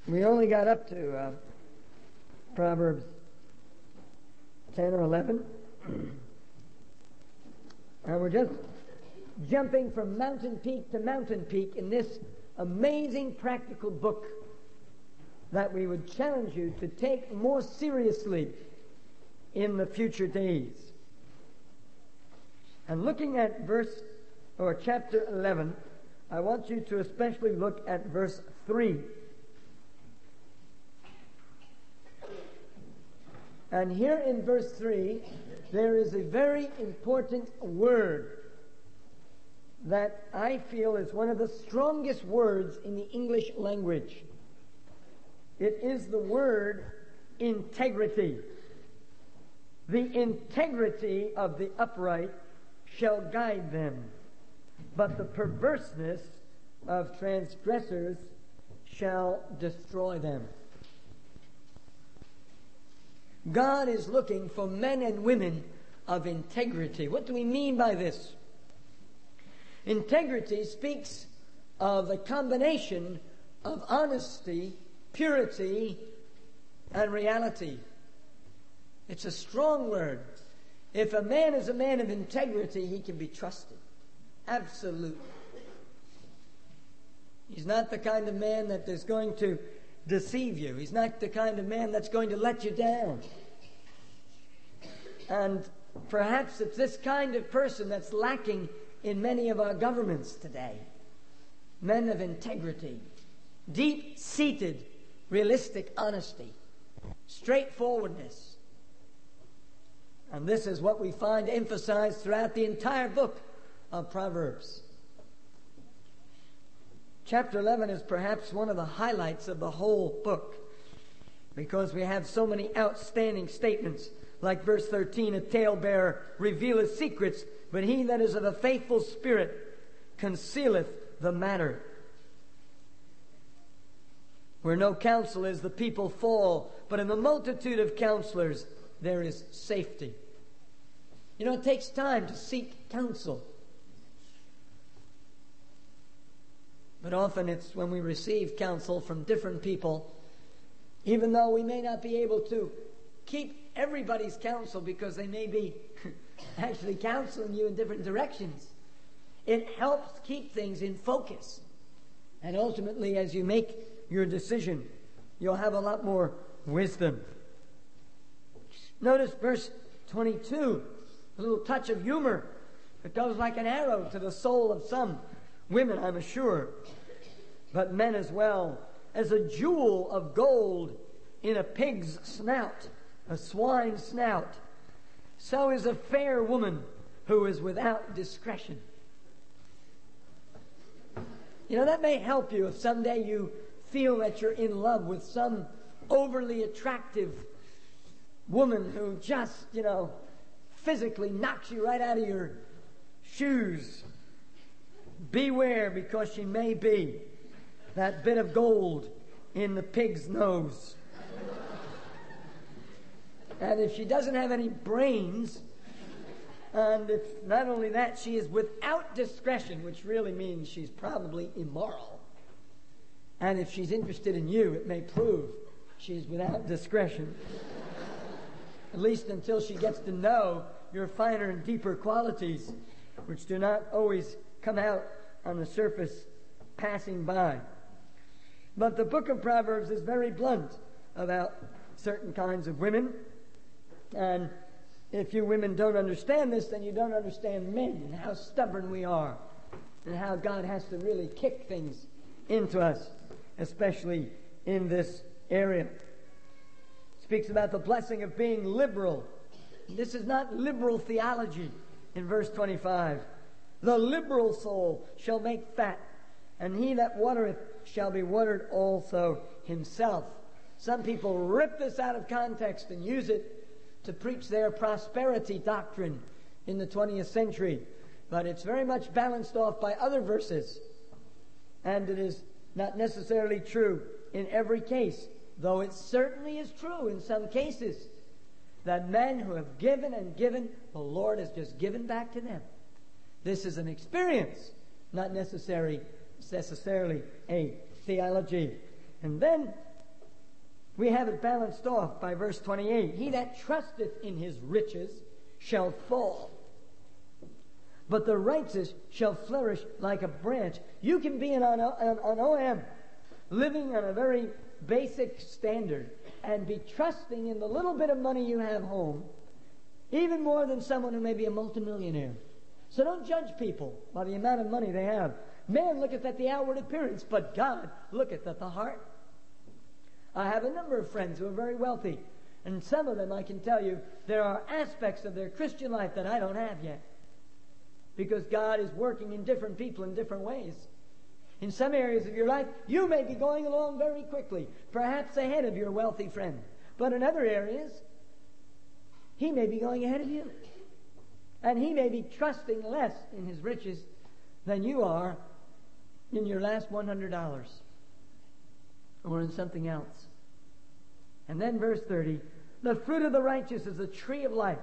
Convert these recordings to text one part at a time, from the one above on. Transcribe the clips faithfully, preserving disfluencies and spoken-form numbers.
We only got up to uh, Proverbs ten or eleven. And we're just jumping from mountain peak to mountain peak in this amazing practical book that we would challenge you to take more seriously in the future days. And looking at verse or chapter eleven, I want you to especially look at verse three. And here in verse three, there is a very important word that I feel is one of the strongest words in the English language. It is the word integrity. The integrity of the upright shall guide them, but the perverseness of transgressors shall destroy them. God is looking for men and women of integrity. What do we mean by this? Integrity speaks of a combination of honesty, purity, and reality. It's a strong word. If a man is a man of integrity, he can be trusted. Absolutely. He's not the kind of man that is going to deceive you. He's not the kind of man that's going to let you down. And perhaps it's this kind of person that's lacking in many of our governments today. Men of integrity, deep-seated, realistic honesty, straightforwardness. And this is what we find emphasized throughout the entire book of Proverbs. Chapter eleven is perhaps one of the highlights of the whole book, because we have so many outstanding statements, like verse thirteen, a talebearer revealeth secrets, but he that is of a faithful spirit concealeth the matter. Where no counsel is, the people fall, but in the multitude of counselors there is safety. You know, it takes time to seek counsel. But often it's when we receive counsel from different people, even though we may not be able to keep everybody's counsel because they may be actually counseling you in different directions, it helps keep things in focus. And ultimately, as you make your decision, you'll have a lot more wisdom. Notice verse twenty-two, a little touch of humor. It goes like an arrow to the soul of some women, I'm sure, but men as well. As a jewel of gold in a pig's snout, a swine's snout, so is a fair woman who is without discretion. You know, that may help you if someday you feel that you're in love with some overly attractive woman who just, you know, physically knocks you right out of your shoes. Beware, because she may be that bit of gold in the pig's nose. And if she doesn't have any brains, and if not only that, she is without discretion, which really means she's probably immoral. And if she's interested in you, it may prove she's without discretion. At least until she gets to know your finer and deeper qualities, which do not always come out on the surface passing by. But the book of Proverbs is very blunt about certain kinds of women. And if you women don't understand this, then you don't understand men and how stubborn we are and how God has to really kick things into us, especially in this area. It speaks about the blessing of being liberal. This is not liberal theology in verse twenty-five. The liberal soul shall make fat, and he that watereth shall be watered also himself. Some people rip this out of context and use it to preach their prosperity doctrine in the twentieth century. But it's very much balanced off by other verses. And it is not necessarily true in every case, though it certainly is true in some cases, that men who have given and given, the Lord has just given back to them. This is an experience, not necessary, necessarily a theology. And then We have it balanced off by verse twenty-eight. He that trusteth in his riches shall fall, but the righteous shall flourish like a branch. You can be an, an, an O M, living on a very basic standard, and be trusting in the little bit of money you have home, even more than someone who may be a multimillionaire. So don't judge people by the amount of money they have. Man looketh at the outward appearance, but God looketh at the heart. I have a number of friends who are very wealthy, and some of them, I can tell you, there are aspects of their Christian life that I don't have yet, because God is working in different people in different ways. In some areas of your life, you may be going along very quickly, perhaps ahead of your wealthy friend. But in other areas, he may be going ahead of you. And he may be trusting less in his riches than you are in your last one hundred dollars or in something else. And then verse thirty, the fruit of the righteous is a tree of life,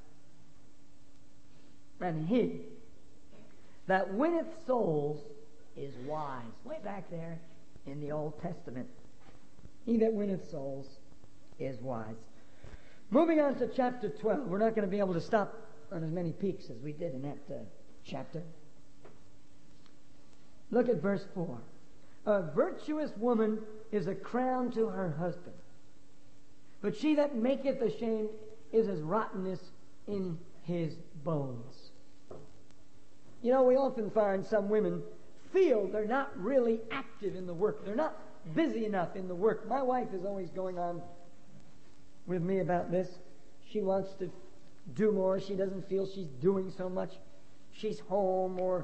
and he that winneth souls is wise. Way back there in the Old Testament. He that winneth souls is wise. Moving on to chapter twelve. We're not going to be able to stop on as many peaks as we did in that uh, chapter. Look at verse four. A virtuous woman is a crown to her husband, but she that maketh ashamed is as rottenness in his bones. You know, we often find some women feel they're not really active in the work. They're not busy enough in the work. My wife is always going on with me about this. She wants to do more. She doesn't feel she's doing so much. She's home or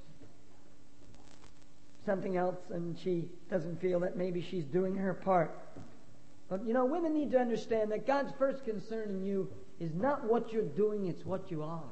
something else, and she doesn't feel that maybe she's doing her part. But, you know, women need to understand that God's first concern in you is not what you're doing, it's what you are.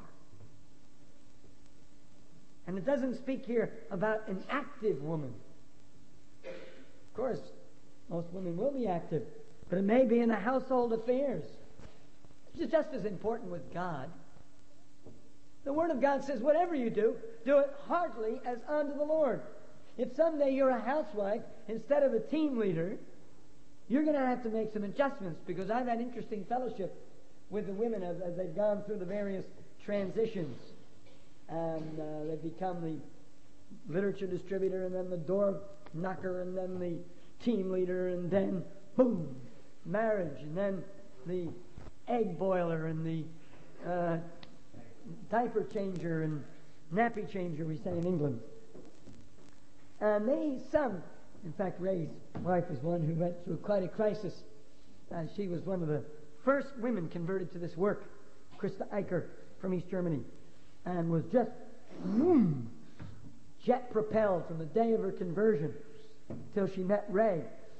And it doesn't speak here about an active woman. Of course, most women will be active, but it may be in the household affairs. It's just as important with God. The Word of God says, whatever you do, do it heartily as unto the Lord. If someday you're a housewife instead of a team leader, you're going to have to make some adjustments, because I've had interesting fellowship with the women as, as they've gone through the various transitions. And uh, they've become the literature distributor, and then the door knocker, and then the team leader, and then, boom, marriage, and then the egg boiler, and the uh, diaper changer, and nappy changer, we say in England. And they, some, in fact, Ray's wife was one who went through quite a crisis. Uh, she was one of the first women converted to this work, Krista Eicher from East Germany, and was just boom, jet propelled from the day of her conversion till she met Ray.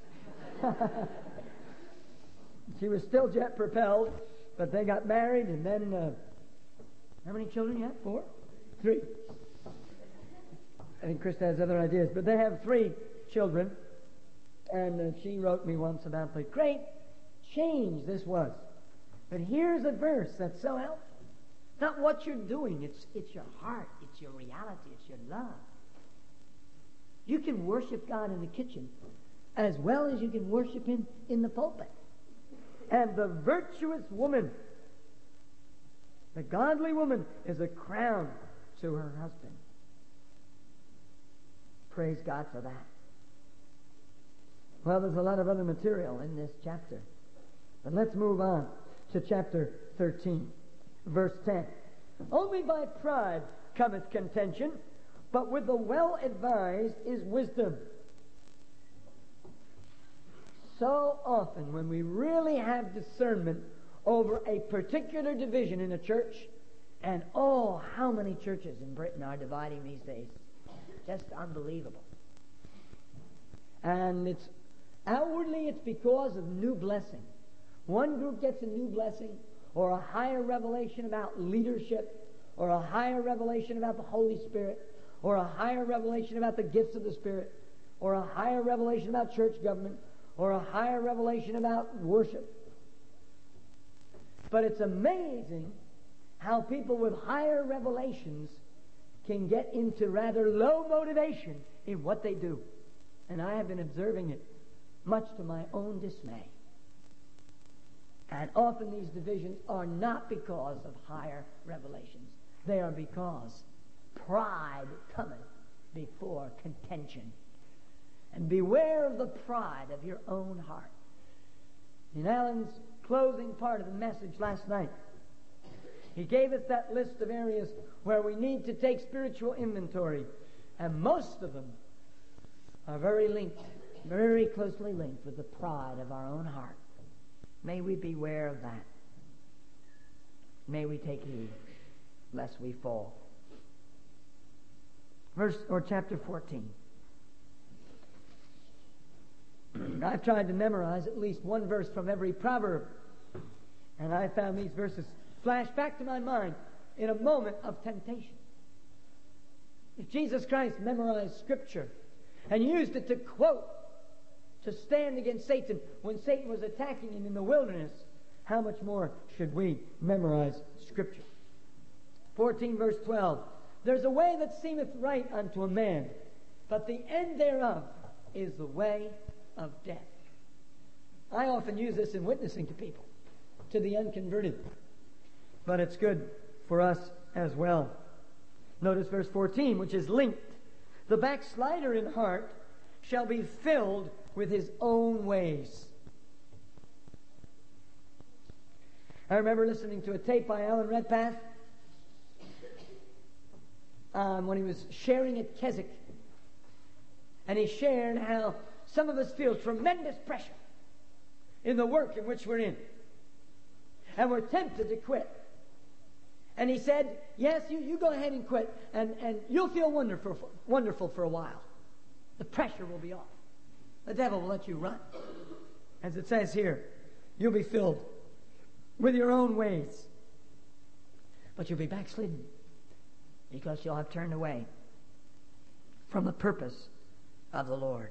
She was still jet propelled, but they got married, and then uh, how many children you have? Four? Three. I think Krista has other ideas, but they have three children, and uh, she wrote me once about the great change this was. But here's a verse that's so helpful. Not what you're doing, it's it's your heart, it's your reality, it's your love. You can worship God in the kitchen as well as you can worship Him in the pulpit. And the virtuous woman, the godly woman, is a crown to her husband. Praise God for that. Well, there's a lot of other material in this chapter. But let's move on to chapter thirteen. Verse ten. Only by pride cometh contention, but with the well-advised is wisdom. So often when we really have discernment over a particular division in a church, and oh, how many churches in Britain are dividing these days. Just unbelievable. And it's outwardly it's because of new blessing. One group gets a new blessing, or a higher revelation about leadership, or a higher revelation about the Holy Spirit, or a higher revelation about the gifts of the Spirit, or a higher revelation about church government, or a higher revelation about worship. But it's amazing how people with higher revelations can get into rather low motivation in what they do. And I have been observing it, much to my own dismay. And often these divisions are not because of higher revelations. They are because pride cometh before contention. And beware of the pride of your own heart. In Alan's closing part of the message last night, he gave us that list of areas where we need to take spiritual inventory. And most of them are very linked, very closely linked with the pride of our own heart. May we beware of that. May we take heed lest we fall. Verse or chapter fourteen. I've tried to memorize at least one verse from every proverb, and I found these verses flash back to my mind in a moment of temptation. If Jesus Christ memorized Scripture and used it to quote, to stand against Satan when Satan was attacking him in the wilderness, how much more should we memorize Scripture? fourteen verse twelve. There's a way that seemeth right unto a man, but the end thereof is the way of death. I often use this in witnessing to people, to the unconverted, but it's good for us as well. Notice verse fourteen, which is linked. The backslider in heart shall be filled with his own ways. I remember listening to a tape by Alan Redpath um, when he was sharing at Keswick, and he shared how some of us feel tremendous pressure in the work in which we're in, and we're tempted to quit. And he said, yes, you, you go ahead and quit, and, and you'll feel wonderful, wonderful for a while. The pressure will be off. The devil will let you run. As it says here, you'll be filled with your own ways. But you'll be backslidden because you'll have turned away from the purpose of the Lord.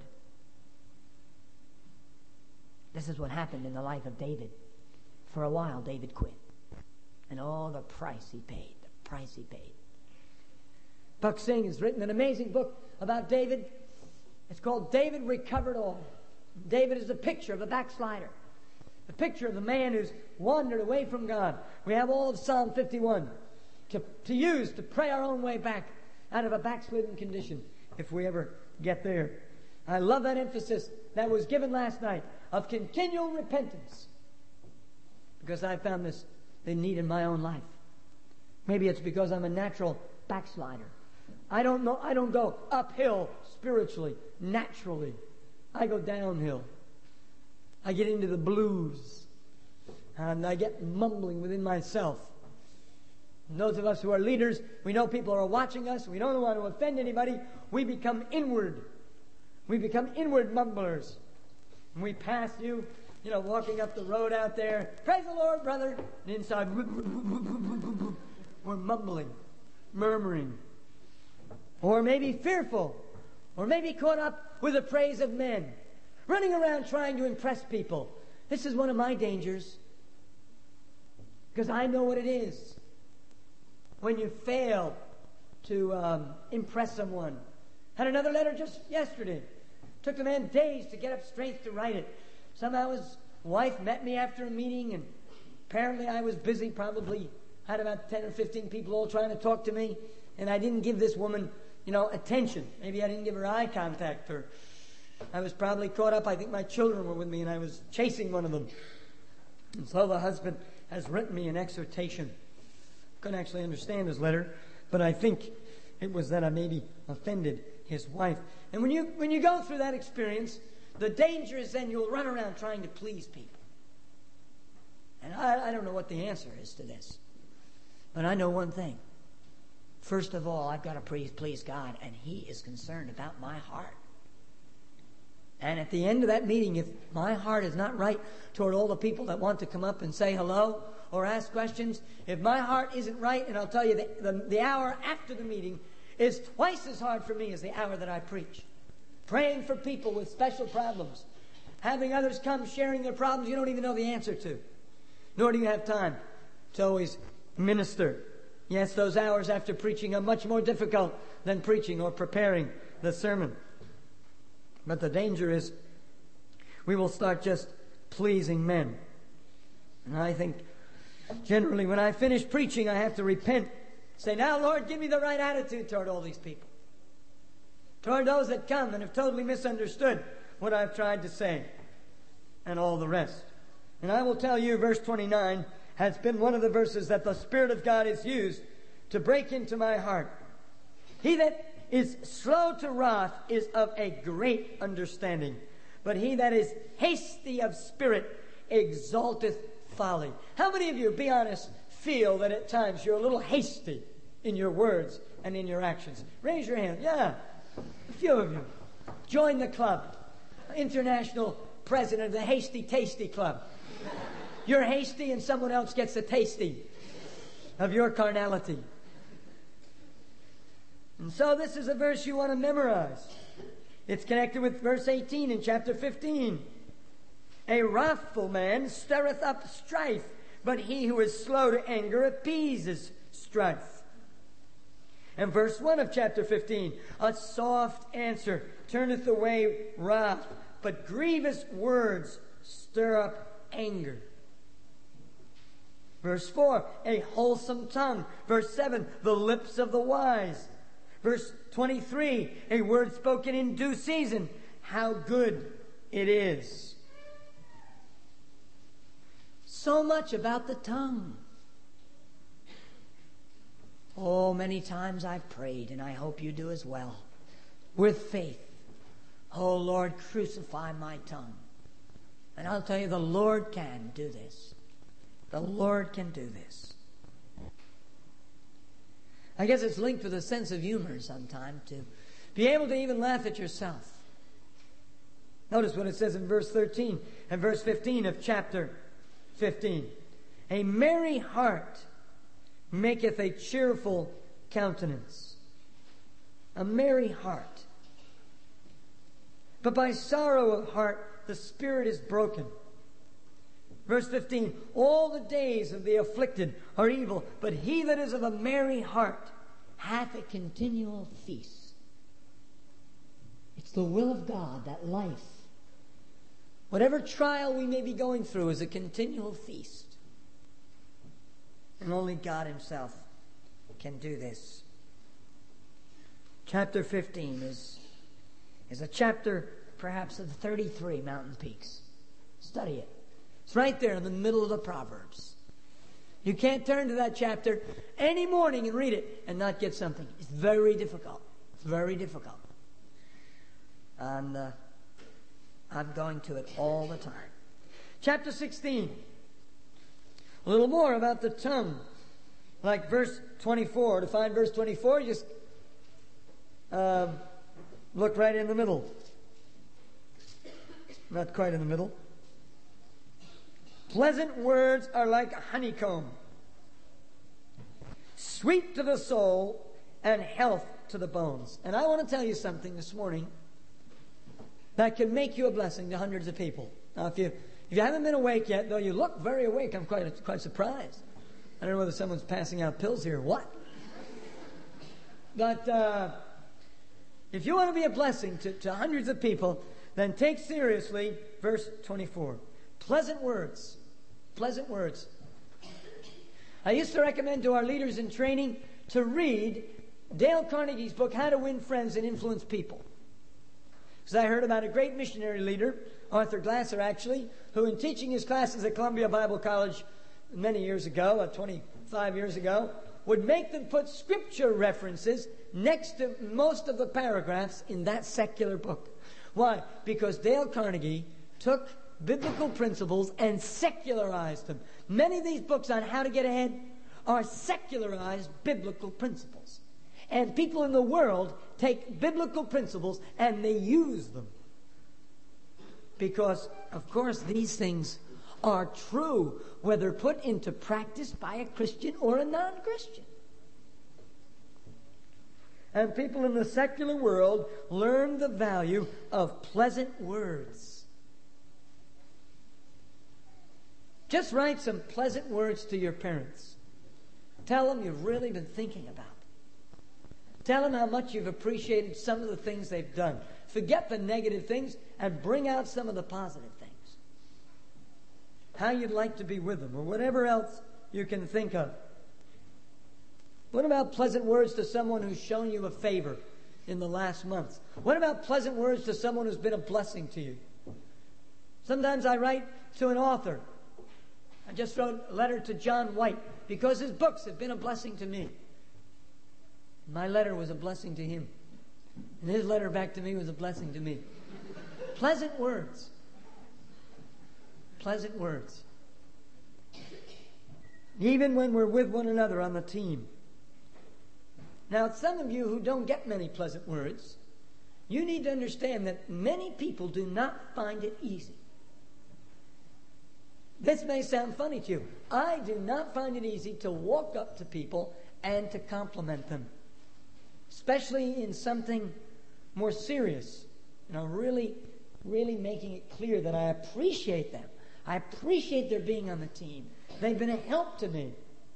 This is what happened in the life of David. For a while, David quit. And oh, the price he paid. The price he paid. Buck Singh has written an amazing book about David. It's called David Recovered All. David is a picture of a backslider. A picture of the man who's wandered away from God. We have all of Psalm fifty-one to, to use to pray our own way back out of a backslidden condition if we ever get there. I love that emphasis that was given last night of continual repentance, because I found this in need in my own life. Maybe it's because I'm a natural backslider. I don't know. I don't go uphill spiritually, naturally. I go downhill. I get into the blues, and I get mumbling within myself. And those of us who are leaders, we know people are watching us. We don't want to offend anybody. We become inward. We become inward mumblers. And we pass you, you know, walking up the road out there. Praise the Lord, brother. And inside, we're mumbling, murmuring. Or maybe fearful. Or maybe caught up with the praise of men. Running around trying to impress people. This is one of my dangers. Because I know what it is when you fail to um, impress someone. Had another letter just yesterday. Took the man days to get up strength to write it. Somehow his wife met me after a meeting, and apparently I was busy, probably had about ten or fifteen people all trying to talk to me, and I didn't give this woman, you know, attention. Maybe I didn't give her eye contact, or I was probably caught up. I think my children were with me, and I was chasing one of them. And so the husband has written me an exhortation. Couldn't actually understand his letter, but I think it was that I maybe offended his wife. And when you when you go through that experience, the danger is then you'll run around trying to please people. And I, I don't know what the answer is to this. But I know one thing. First of all, I've got to please, please God, and He is concerned about my heart. And at the end of that meeting, if my heart is not right toward all the people that want to come up and say hello or ask questions, if my heart isn't right, and I'll tell you, the, the, the hour after the meeting is twice as hard for me as the hour that I preach. Praying for people with special problems. Having others come sharing their problems you don't even know the answer to. Nor do you have time to always minister. Yes, those hours after preaching are much more difficult than preaching or preparing the sermon. But the danger is we will start just pleasing men. And I think generally when I finish preaching, I have to repent. Say, now, Lord, give me the right attitude toward all these people. Toward those that come and have totally misunderstood what I've tried to say. And all the rest. And I will tell you, verse twenty-nine has been one of the verses that the Spirit of God has used to break into my heart. He that is slow to wrath is of a great understanding. But he that is hasty of spirit exalteth folly. How many of you, be honest, feel that at times you're a little hasty in your words and in your actions? Raise your hand. Yeah, a few of you. Join the club. International president of the Hasty Tasty Club. You're hasty and someone else gets the tasty of your carnality. And so this is a verse you want to memorize. It's connected with verse eighteen in chapter fifteen. A wrathful man stirreth up strife, but he who is slow to anger appeases strife. And verse one of chapter fifteen, a soft answer turneth away wrath, but grievous words stir up anger. Verse four, a wholesome tongue. Verse seven, the lips of the wise. Verse twenty-three, a word spoken in due season. How good it is. So much about the tongue. Oh, many times I've prayed, and I hope you do as well, with faith. Oh, Lord, crucify my tongue. And I'll tell you, the Lord can do this. The Lord can do this. I guess it's linked with a sense of humor sometimes, to be able to even laugh at yourself. Notice what it says in verse thirteen and verse fifteen of chapter fifteen. A merry heart maketh a cheerful countenance. A merry heart. But by sorrow of heart the spirit is broken. Verse fifteen, all the days of the afflicted are evil, but he that is of a merry heart hath a continual feast. It's the will of God that life, whatever trial we may be going through, is a continual feast. And only God himself can do this. Chapter fifteen is, is a chapter perhaps of the thirty-three mountain peaks. Study it. It's right there in the middle of the Proverbs. You can't turn to that chapter any morning and read it and not get something. It's very difficult. It's very difficult. And uh, I'm going to it all the time. Chapter sixteen. A little more about the tongue. Like verse twenty-four. To find verse twenty-four, you just uh, look right in the middle. Not quite in the middle. Pleasant words are like a honeycomb, sweet to the soul and health to the bones. And I want to tell you something this morning that can make you a blessing to hundreds of people. Now, if you if you haven't been awake yet, though you look very awake, I'm quite quite surprised. I don't know whether someone's passing out pills here or what. But uh, if you want to be a blessing to, to hundreds of people, then take seriously verse twenty-four. Pleasant words. Pleasant words. I used to recommend to our leaders in training to read Dale Carnegie's book, How to Win Friends and Influence People. Because I heard about a great missionary leader, Arthur Glasser actually, who in teaching his classes at Columbia Bible College many years ago, uh, twenty-five years ago, would make them put scripture references next to most of the paragraphs in that secular book. Why? Because Dale Carnegie took biblical principles and secularized them. Many of these books on how to get ahead are secularized biblical principles. And people in the world take biblical principles and they use them. Because, of course, these things are true, whether put into practice by a Christian or a non-Christian. And people in the secular world learn the value of pleasant words. Just write some pleasant words to your parents. Tell them you've really been thinking about them. Tell them how much you've appreciated some of the things they've done. Forget the negative things and bring out some of the positive things. how you'd like to be with them, or whatever else you can think of. What about pleasant words to someone who's shown you a favor in the last months? What about pleasant words to someone who's been a blessing to you? Sometimes I write to an author. I just wrote a letter to John White because his books have been a blessing to me. My letter was a blessing to him. And his letter back to me was a blessing to me. Pleasant words. Pleasant words. Even when we're with one another on the team. Now, some of you who don't get many pleasant words, you need to understand that many people do not find it easy. This may sound funny to you. I do not find it easy to walk up to people and to compliment them. Especially in something more serious. You know, really, really making it clear that I appreciate them. I appreciate their being on the team. They've been a help to me.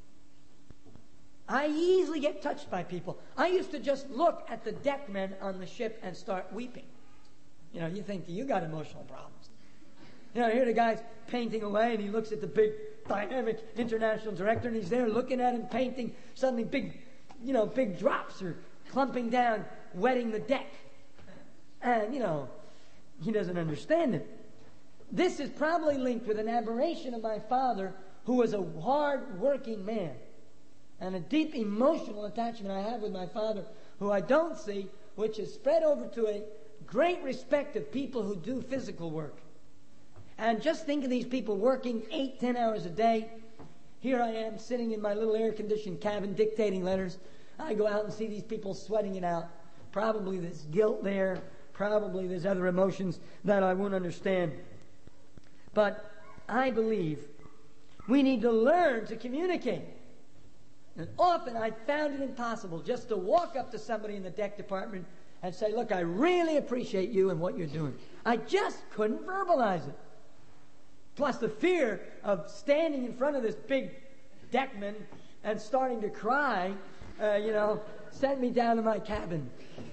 I easily get touched by people. I used to just look at the deckmen on the ship and start weeping. You know, you think, you got emotional problems. You know, here the guy's painting away, and he looks at the big, dynamic international director, and he's there looking at him painting. Suddenly big, you know, big drops are clumping down, wetting the deck. And, you know, he doesn't understand it. This is probably linked with an aberration of my father, who was a hard-working man. And a deep emotional attachment I have with my father, who I don't see, which is spread over to a great respect of people who do physical work. And just think of these people working eight, ten hours a day. Here I am sitting in my little air-conditioned cabin dictating letters. I go out and see these people sweating it out. Probably there's guilt there. Probably there's other emotions that I won't understand. But I believe we need to learn to communicate. And often I found it impossible just to walk up to somebody in the deck department and say, look, I really appreciate you and what you're doing. I just couldn't verbalize it. Plus the fear of standing in front of this big deckman and starting to cry, uh, you know, sent me down to my cabin.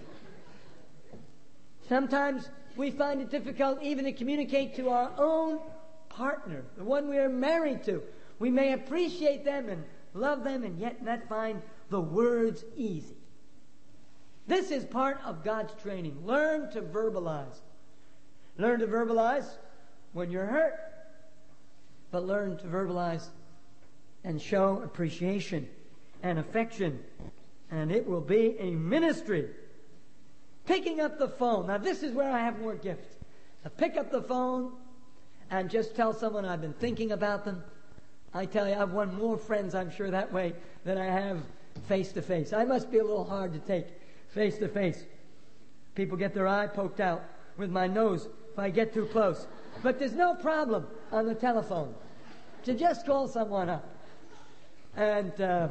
Sometimes we find it difficult even to communicate to our own partner, the one we are married to. We may appreciate them and love them and yet not find the words easy. This is part of God's training. Learn to verbalize. Learn to verbalize when you're hurt. But learn to verbalize and show appreciation and affection. And it will be a ministry. Picking up the phone. Now this is where I have more gift. To pick up the phone and just tell someone I've been thinking about them. I tell you, I've won more friends, I'm sure, that way than I have face-to-face. I must be a little hard to take face-to-face. People get their eye poked out with my nose if I get too close. But there's no problem on the telephone to just call someone up. And uh,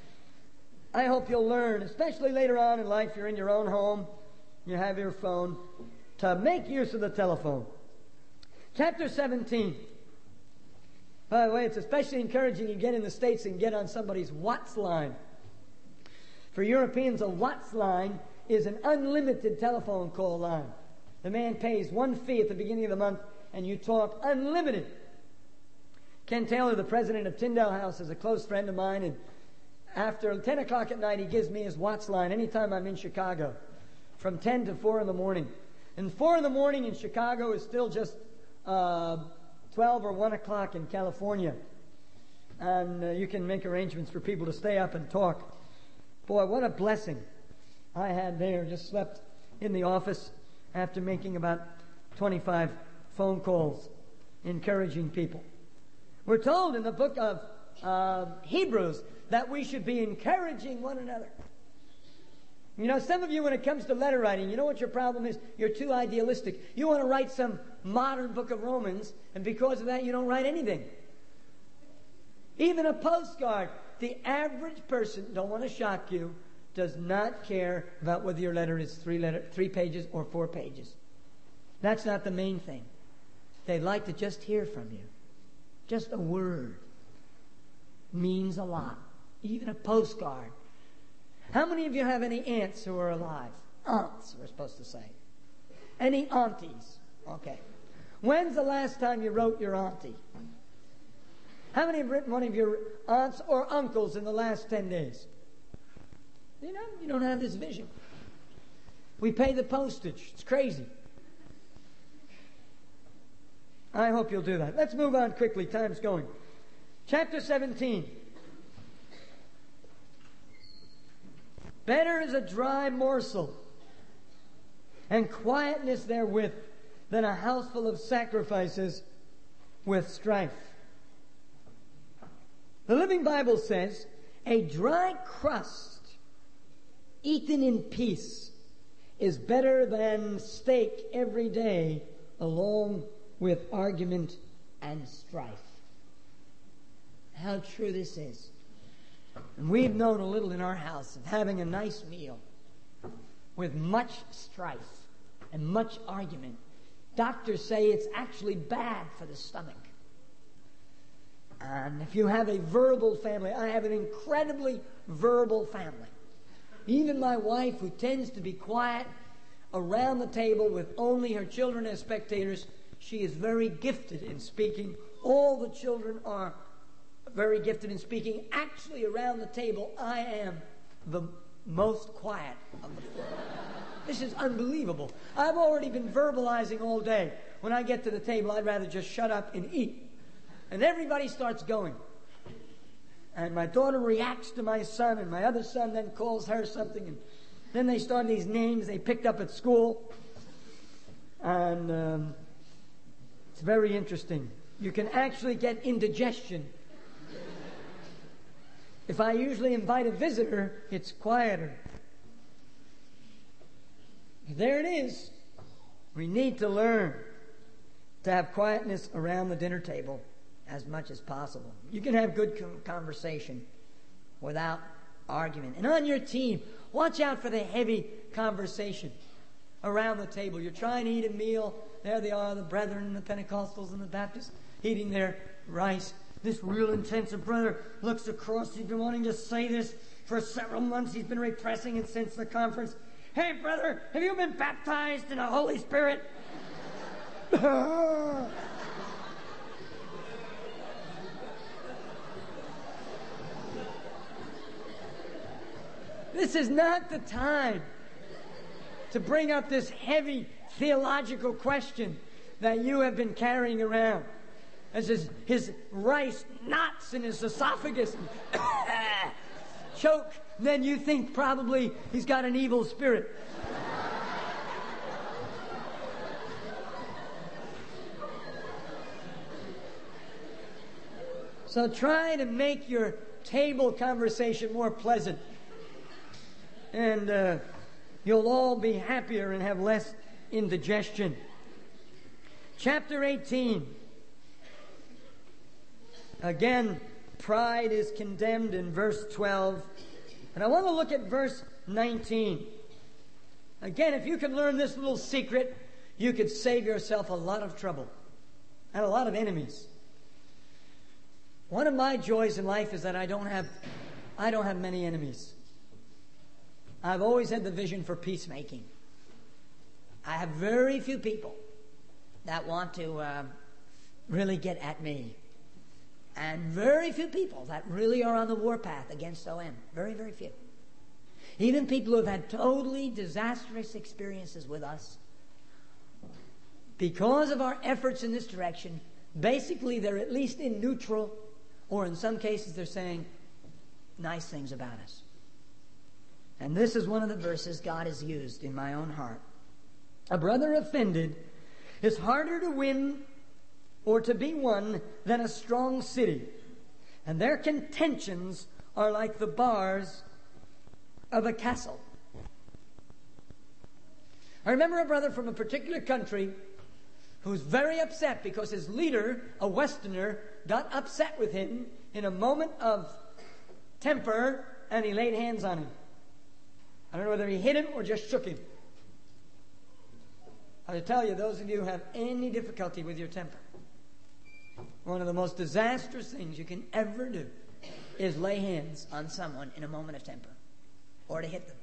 I hope you'll learn, especially later on in life, you're in your own home, you have your phone, to make use of the telephone. Chapter seventeen. By the way, it's especially encouraging you get in the States and get on somebody's Watts line. For Europeans, a Watts line is an unlimited telephone call line. The man pays one fee at the beginning of the month, and you talk unlimited. Ken Taylor, the president of Tyndale House, is a close friend of mine, and after ten o'clock at night, he gives me his Watts line anytime I'm in Chicago, from ten to four in the morning. And four in the morning in Chicago is still just uh, twelve or one o'clock in California. And uh, you can make arrangements for people to stay up and talk. Boy, what a blessing I had there. Just slept in the office after making about twenty-five phone calls, encouraging people. We're told in the book of uh, Hebrews that we should be encouraging one another. You know, some of you, when it comes to letter writing, you know what your problem is? You're too idealistic. You want to write some modern book of Romans, and because of that, you don't write anything. Even a postcard. The average person, don't want to shock you, does not care about whether your letter is three letter, three pages or four pages. That's not the main thing. They'd like to just hear from you. Just a word means a lot. Even a postcard. How many of you have any aunts who are alive? Aunts, we're supposed to say. Any aunties? Okay. When's the last time you wrote your auntie? How many have written one of your aunts or uncles in the last ten days? You know, you don't have this vision. We pay the postage. It's crazy. I hope you'll do that. Let's move on quickly. Time's going. Chapter seventeen. Better is a dry morsel, and quietness therewith, than a house full of sacrifices with strife. The Living Bible says, a dry crust eaten in peace is better than steak every day along with argument and strife. How true this is. And we've known a little in our house of having a nice meal with much strife and much argument. Doctors say it's actually bad for the stomach. And if you have a verbal family, I have an incredibly verbal family. Even my wife, who tends to be quiet around the table with only her children as spectators, she is very gifted in speaking. All the children are very gifted in speaking. Actually, around the table, I am the most quiet of the four. This is unbelievable. I've already been verbalizing all day. When I get to the table, I'd rather just shut up and eat. And everybody starts going. And my daughter reacts to my son, and my other son then calls her something. And then they start these names they picked up at school. And um, it's very interesting. You can actually get indigestion. If I usually invite a visitor, it's quieter. There it is. We need to learn to have quietness around the dinner table as much as possible. You can have good conversation without argument. And on your team, watch out for the heavy conversation around the table. You're trying to eat a meal. There they are, the brethren, the Pentecostals and the Baptists, eating their rice. This real intensive brother looks across. He's been wanting to say this for several months. He's been repressing it since the conference. Hey, brother, have you been baptized in the Holy Spirit? This is not the time to bring up this heavy theological question that you have been carrying around. As his, his rice knots in his esophagus, choke, then you think probably he's got an evil spirit. So try to make your table conversation more pleasant. And uh, you'll all be happier and have less indigestion. Chapter eighteen. Again, pride is condemned in verse twelve. And I want to look at verse nineteen. Again, if you can learn this little secret, you could save yourself a lot of trouble and a lot of enemies. One of my joys in life is that I don't have, I don't have many enemies. I've always had the vision for peacemaking. I have very few people that want to uh, really get at me. And very few people that really are on the warpath against O M. Very, very few. Even people who have had totally disastrous experiences with us, because of our efforts in this direction, basically they're at least in neutral, or in some cases they're saying nice things about us. And this is one of the verses God has used in my own heart. A brother offended is harder to win or to be won than a strong city. And their contentions are like the bars of a castle. I remember a brother from a particular country who was very upset because his leader, a Westerner, got upset with him in a moment of temper, and he laid hands on him. I don't know whether he hit him or just shook him. I tell you, those of you who have any difficulty with your temper, one of the most disastrous things you can ever do is lay hands on someone in a moment of temper or to hit them,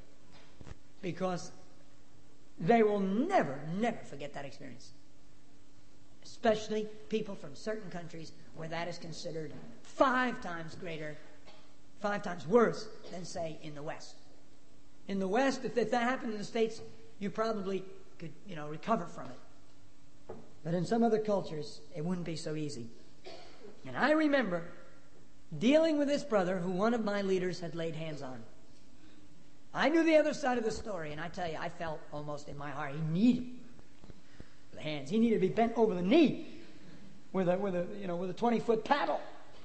because they will never, never forget that experience. especially people from certain countries where that is considered five times greater, five times worse than, say, in the West. In the West, if, if that happened in the States, you probably could, you know, recover from it. But in some other cultures, it wouldn't be so easy. And I remember dealing with this brother who one of my leaders had laid hands on. I knew the other side of the story, and I tell you, I felt almost in my heart he needed the hands. He needed to be bent over the knee with a with a you know with a twenty foot paddle.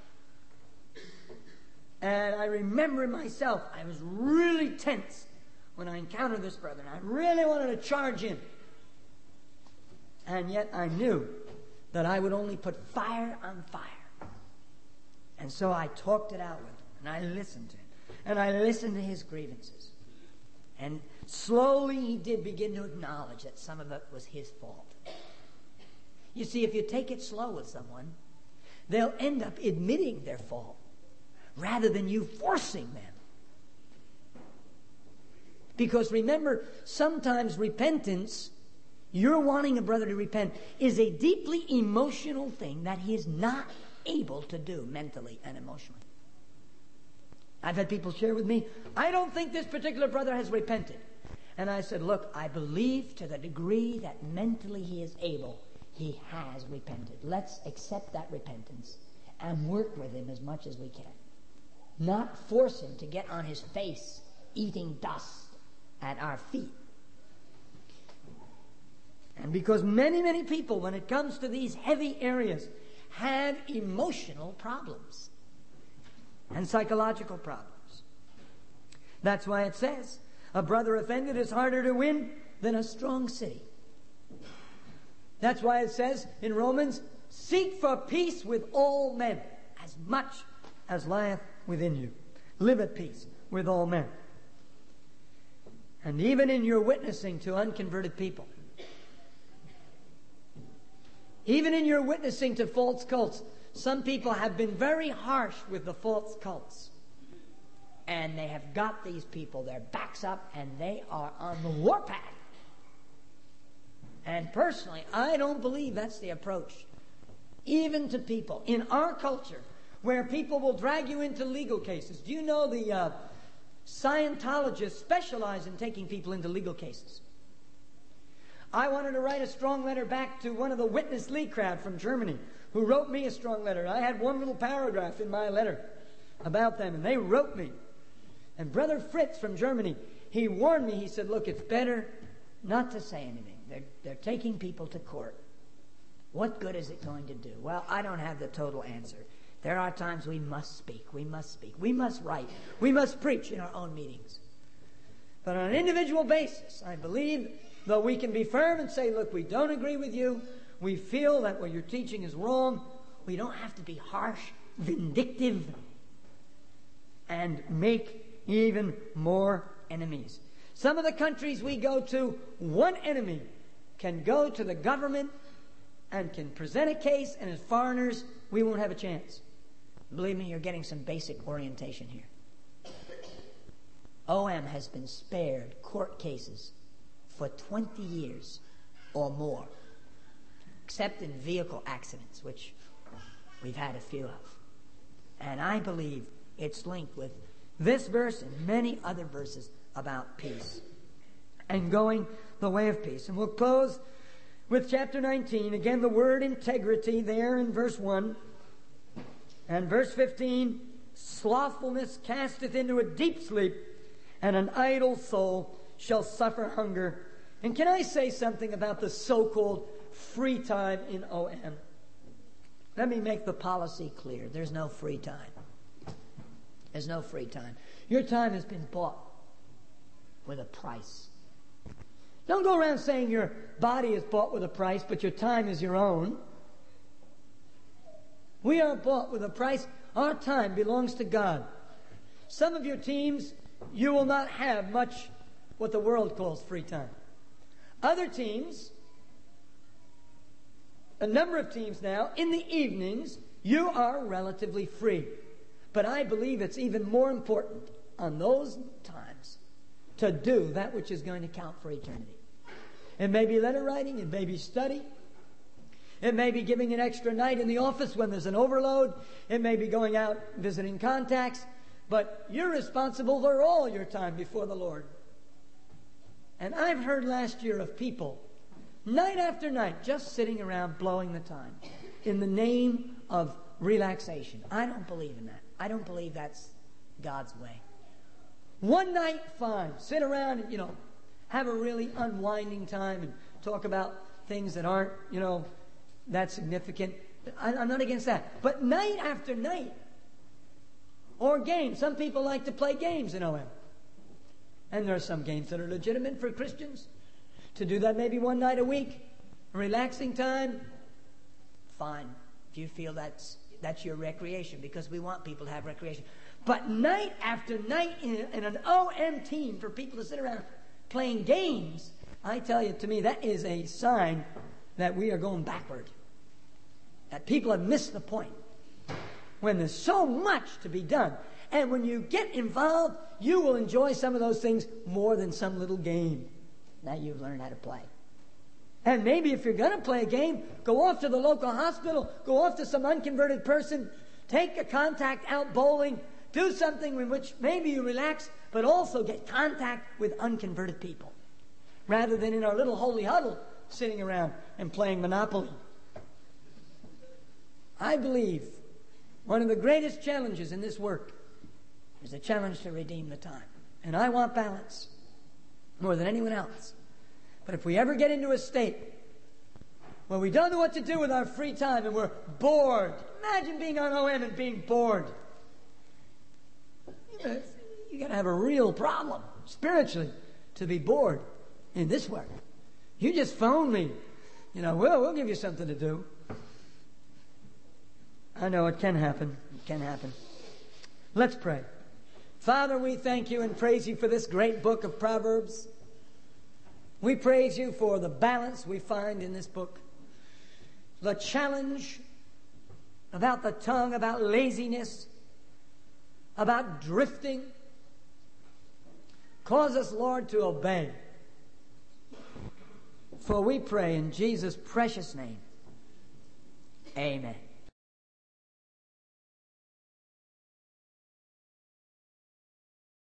And I remember myself, I was really tense when I encountered this brother, and I really wanted to charge him. And yet I knew that I would only put fire on fire. And so I talked it out with him, and I listened to him, and I listened to his grievances. And slowly he did begin to acknowledge that some of it was his fault. You see, if you take it slow with someone, they'll end up admitting their fault rather than you forcing them. Because remember, sometimes repentance, you're wanting a brother to repent, is a deeply emotional thing that he is not able to do mentally and emotionally. I've had people share with me, I don't think this particular brother has repented. And I said, look, I believe to the degree that mentally he is able, he has repented. Let's accept that repentance and work with him as much as we can. Not force him to get on his face eating dust at our feet. And because many, many people, when it comes to these heavy areas, have emotional problems and psychological problems. That's why it says, a brother offended is harder to win than a strong city. That's why it says in Romans, seek for peace with all men, as much as lieth within you. Live at peace with all men. And even in your witnessing to unconverted people, even in your witnessing to false cults, some people have been very harsh with the false cults. And they have got these people, their backs up, and they are on the warpath. And personally, I don't believe that's the approach. Even to people in our culture, where people will drag you into legal cases. Do you know the uh, Scientologists specialize in taking people into legal cases? I wanted to write a strong letter back to one of the Witness Lee crowd from Germany, who wrote me a strong letter. I had one little paragraph in my letter about them, and they wrote me. And Brother Fritz from Germany, he warned me. He said, look, it's better not to say anything. They're, they're taking people to court. What good is it going to do? Well, I don't have the total answer. There are times we must speak. We must speak. We must write. We must preach in our own meetings. But on an individual basis, I believe, though we can be firm and say, look, we don't agree with you. We feel that what you're teaching is wrong. We don't have to be harsh, vindictive, and make even more enemies. Some of the countries we go to, one enemy can go to the government and can present a case, and as foreigners, we won't have a chance. Believe me, you're getting some basic orientation here. O M has been spared court cases for twenty years or more, except in vehicle accidents, which we've had a few of. And I believe it's linked with this verse and many other verses about peace and going the way of peace. And we'll close with chapter nineteen. Again, the word integrity there in verse one. And verse fifteen, slothfulness casteth into a deep sleep, and an idle soul shall suffer hunger. And can I say something about the so-called free time in O M? Let me make the policy clear. There's no free time. There's no free time. Your time has been bought with a price. Don't go around saying your body is bought with a price, but your time is your own. We are bought with a price. Our time belongs to God. Some of your teams, you will not have much what the world calls free time. Other teams, a number of teams now, in the evenings, you are relatively free. But I believe it's even more important on those times to do that which is going to count for eternity. It may be letter writing, it may be study. It may be giving an extra night in the office when there's an overload. It may be going out visiting contacts. But you're responsible for all your time before the Lord. And I've heard last year of people, night after night, just sitting around blowing the time in the name of relaxation. I don't believe in that. I don't believe that's God's way. One night, fine. Sit around and, you know, have a really unwinding time and talk about things that aren't, you know, that significant. I, I'm not against that. But night after night, or games. Some people like to play games in O M. And there are some games that are legitimate for Christians. To do that maybe one night a week, a relaxing time, fine. If you feel that's that's your recreation, because we want people to have recreation. But night after night in, in an O M team for people to sit around playing games, I tell you, to me, that is a sign that we are going backward. That people have missed the point. When there's so much to be done. And when you get involved, you will enjoy some of those things more than some little game that you've learned how to play. And maybe if you're going to play a game, go off to the local hospital, go off to some unconverted person, take a contact out bowling, do something in which maybe you relax, but also get contact with unconverted people. Rather than in our little holy huddle sitting around and playing Monopoly. I believe one of the greatest challenges in this work is the challenge to redeem the time. And I want balance more than anyone else. But if we ever get into a state where we don't know what to do with our free time and we're bored, imagine being on O M and being bored. You know, you got to have a real problem spiritually to be bored in this work. You just phone me. You know, we'll, we'll give you something to do. I know it can happen. It can happen. Let's pray. Father, we thank you and praise you for this great book of Proverbs. We praise you for the balance we find in this book. The challenge about the tongue, about laziness, about drifting. Cause us, Lord, to obey. For we pray in Jesus' precious name. Amen.